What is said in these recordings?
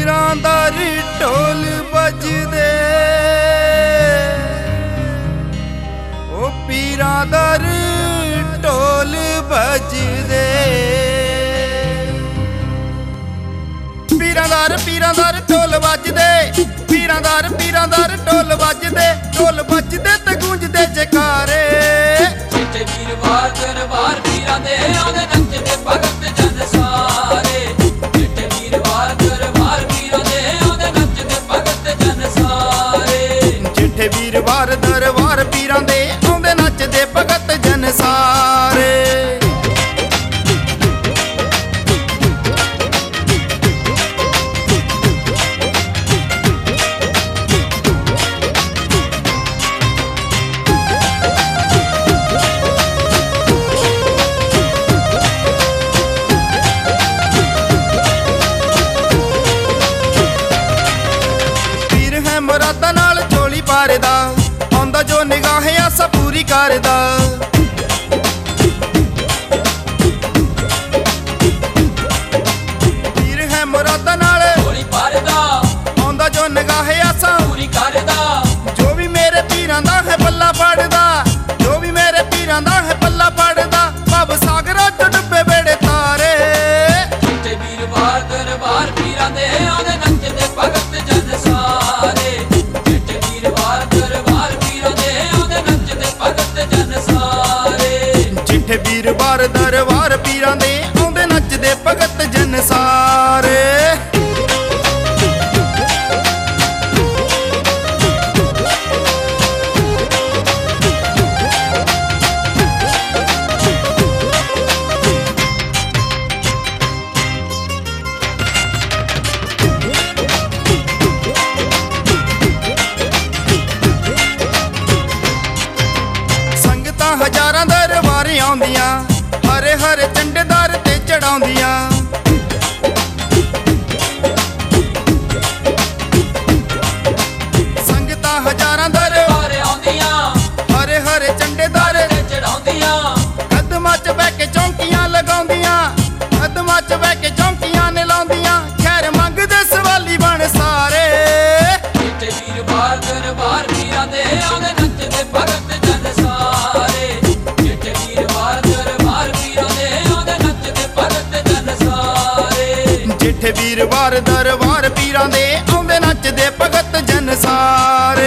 ਪੀਰਾਂ ਦਾ ਢੋਲ ਵੱਜਦੇ, ਉਹ ਪੀਰਾਂ ਦਾ ਢੋਲ ਵੱਜਦੇ। ਪੀਰਾਂ ਦਾ ਢੋਲ ਵੱਜਦੇ, ਪੀਰਾਂ ਦਾ ਢੋਲ ਵੱਜਦੇ, ਢੋਲ ਵੱਜਦੇ ਤੇ ਗੂੰਜਦੇ ਜੈਕਾਰੇ। ਜਿੱਥੇ ਵੀਰਵਾਰ ਦਰਬਾਰ ਪੀਰਾਂ ਦੇ ਆਉਂਦੇ ਨੱਚਦੇ ਭਗਤ ਜਨ ਸਾਰੇ। ਜਿੱਥੇ ਵੀਰਵਾਰ ਦਰਬਾਰ ਪੀਰਾਂ ਦੇ ਆਉਂਦੇ ਨੱਚਦੇ ਭਗਤ ਜਨ ਸਾਰੇ। ਜਿੱਥੇ ਵੀਰਵਾਰ ਦਰਬਾਰ ਪੀਰਾਂ ਦੇ ਆਉਂਦੇ ਨੱਚਦੇ ਭਗਤ ਜਨ ਸਾਰੇ। ਮੁਰਾਦਾਂ ਨਾਲ ਝੋਲੀ ਪਾਰਦਾ, ਆਉਂਦਾ ਜੋ ਨਿਗਾਹ ਆਸਾ ਪੂਰੀ ਕਰਦਾ। ਪੀਰ ਹੈ ਮੁਰਾਦਾਂ ਨਾਲ ਝੋਲੀ ਪਾਰਦਾ, ਆਉਂਦਾ ਜੋ ਨਿਗਾਹ ਆਸਾ ਪੂਰੀ ਕਰਦਾ। ਜੋ ਵੀ ਮੇਰੇ ਪੀਰਾਂ ਦਾ ਹੈ ਪੱਲਾ ਪੜਦਾ, ਜੋ ਵੀ ਮੇਰੇ ਪੀਰਾਂ ਦਾ ਹੈ ਪੱਲਾ ਪੜਦਾ। ਭਵ ਸਾਗਰਾਂ ਚ ਡੁੱਬੇ ਬੇੜੇ ਤਾਰੇ। ਜਿੱਥੇ ਵੀਰਵਾਰ ਦਰਬਾਰ ਪੀਰਾਂ ਦੇ ਆਉਂਦੇ ਨੱਚਦੇ ਭਗਤ ਜਨ ਸਾਰੇ। ਜਿੱਥੇ ਵੀਰਵਾਰ ਦਰਬਾਰ ਪੀਰਾਂ ਦੇ ਆਉਂਦੇ ਨੱਚਦੇ ਭਗਤ ਜਨ ਸਾਰੇ। ਜਿੱਥੇ ਵੀਰਵਾਰ ਦਰਬਾਰ ਪੀਰਾਂ ਦੇ ਆਉਂਦੇ ਨੱਚਦੇ ਭਗਤ ਜਨ ਸਾਰੇ। ਹਜ਼ਾਰਾਂ ਦਰਬਾਰ ਆਉਂਦੀਆਂ, ਹਰੇ ਹਰੇ ਝੰਡੇਦਾਰ ਤੇ ਚੜਾਉਂਦੀਆਂ। ਸੰਗਤਾਂ ਹਜ਼ਾਰਾਂ ਦਰਬਾਰ ਆਉਂਦੀਆਂ, ਹਰੇ ਹਰੇ ਝੰਡੇਦਾਰ ਤੇ ਚੜਾਉਂਦੀਆਂ। ਕਦਮਾਂ 'ਚ ਬਹਿ ਕੇ ਚੌਂਕੀਆਂ ਲਗਾਉਂਦੀਆਂ, ਕਦਮਾਂ 'ਚ ਬਹਿ ਕੇ ਚੌਂਕੀਆਂ ਨੇ ਲਾਉਂਦੀਆਂ। ਖੈਰ ਮੰਗਦੇ ਸਵਾਲੀ ਬਣ ਸਾਰੇ। ਜਿੱਥੇ ਵੀਰਵਾਰ ਦਰਬਾਰ ਪੀਰਾਂ ਦੇ ਆਉਂਦੇ ਨੱਚਦੇ ਭਗਤ ਜਨ ਸਾਰੇ। ਜਿੱਥੇ ਵੀਰਵਾਰ ਦਰਬਾਰ ਪੀਰਾਂ ਦੇ ਆਉਂਦੇ ਨੱਚਦੇ ਭਗਤ ਜਨ ਸਾਰੇ। ਜਿੱਥੇ ਵੀਰਵਾਰ ਦਰਬਾਰ ਪੀਰਾਂ ਦੇ ਆਉਂਦੇ ਨੱਚਦੇ ਭਗਤ ਜਨ ਸਾਰੇ।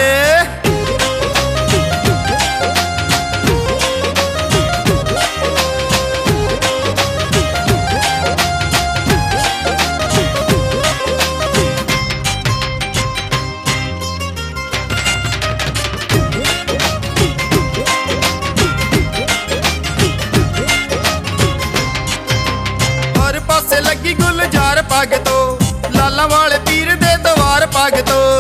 ਪਾਸੇ ਲੱਗੀ ਗੁਲਜ਼ਾਰ ਪੱਗ ਤੋਂ, ਲਾਲਾਂ ਵਾਲੇ ਪੀਰ ਦੇ ਦਵਾਰ ਪੱਗ ਤੋਂ।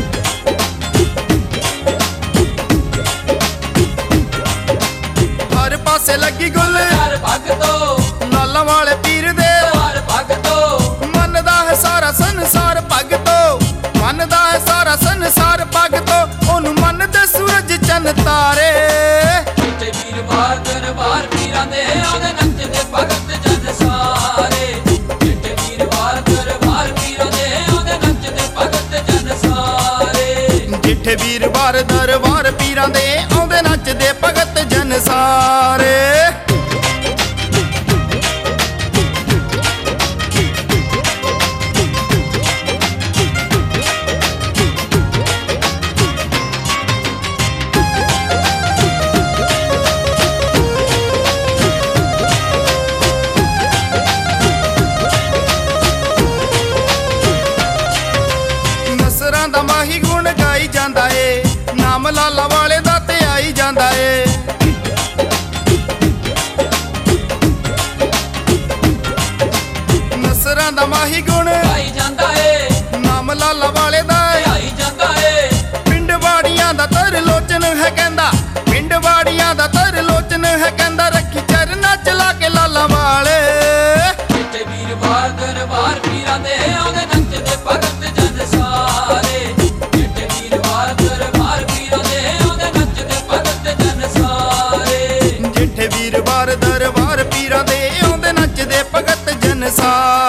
ਹਰ ਪਾਸੇ ਲੱਗੀ ਗੁਲਜ਼ਾਰ ਪੱਗ ਤੋਂ, ਲਾਲਾਂ ਵਾਲੇ ਪੀਰ ਦੇ ਦਵਾਰ ਪੱਗ ਤੋਂ। ਮੰਨਦਾ ਹੈ ਸਾਰਾ ਸੰਸਾਰ ਪੱਗ ਤੋਂ, ਮੰਨਦਾ ਹੈ ਸਾਰਾ ਸੰਸਾਰ ਪੱਗ ਤੋਂ। ਉਹਨੂੰ ਮੰਨਦੇ ਸੂਰਜ ਚੰਨ ਤਾਰੇ। ਜਿੱਥੇ ਵੀਰਵਾਰ ਦਰਬਾਰ ਪੀਰਾਂ ਦੇ ਆਉਂਦੇ ਨੱਚਦੇ ਭਗਤ ਜਨ ਸਾਰੇ। ਜਿੱਥੇ ਵੀਰਵਾਰ ਦਰਬਾਰ ਪੀਰਾਂ ਦੇ ਆਉਂਦੇ ਨੱਚਦੇ ਭਗਤ ਜਨ ਸਾਰੇ। ਜਿੱਥੇ ਵੀਰਵਾਰ ਦਰਬਾਰ ਪੀਰਾਂ ਦੇ ਆਉਂਦੇ ਨੱਚਦੇ ਭਗਤ ਜਨ ਸਾਰੇ। ਨਸਰਾਂ ਦਾ ਮਾਹੀ ਗੁਣ ਗਾਈ ਜਾਂਦਾ ਏ, ਨਾਮ ਲਾਲਾ ਵਾਲੇ ਦਾ ਤੇ ਆਈ ਜਾਂਦਾ ਏ। ਨਸਰਾਂ ਦਾ ਮਾਹੀ ਗੁਣ ਗਾਈ ਜਾਂਦਾ ਏ, ਨਾਮ ਲਾਲਾ ਵਾਲੇ ਦਾ ਆਈ ਜਾਂਦਾ ਏ। ਪਿੰਡ ਵਾੜੀਆਂ ਦਾ ਤਰਲੋਚਨ ਹੈ ਕਹਿੰਦਾ, ਪਿੰਡ ਵਾੜੀਆਂ ਦਾ ਤਰਲੋਚਨ ਹੈ ਕਹਿੰਦਾ। ਰੱਖੀ ਚਰਨਾਂ ਚ ਲਾ ਕੇ ਲਾਲਾ ਵਾਲੇ। ਜਿੱਥੇ ਵੀਰਵਾਰ ਦਰਬਾਰ ਪੀਰਾਂ ਦੇ ਆਉਂਦੇ ਨੱਚਦੇ ਭਗਤ ਜਨ ਸਾਰੇ। ਜਿੱਥੇ ਵੀਰਵਾਰ ਦਰਬਾਰ ਪੀਰਾਂ ਦੇ ਆਉਂਦੇ ਨੱਚਦੇ ਭਗਤ ਜਨ ਸਾਰੇ। ਜਿੱਥੇ ਵੀਰਵਾਰ ਦਰਬਾਰ ਪੀਰਾਂ ਦੇ ਆਉਂਦੇ ਨੱਚਦੇ ਭਗਤ ਜਨ ਸਾਰੇ।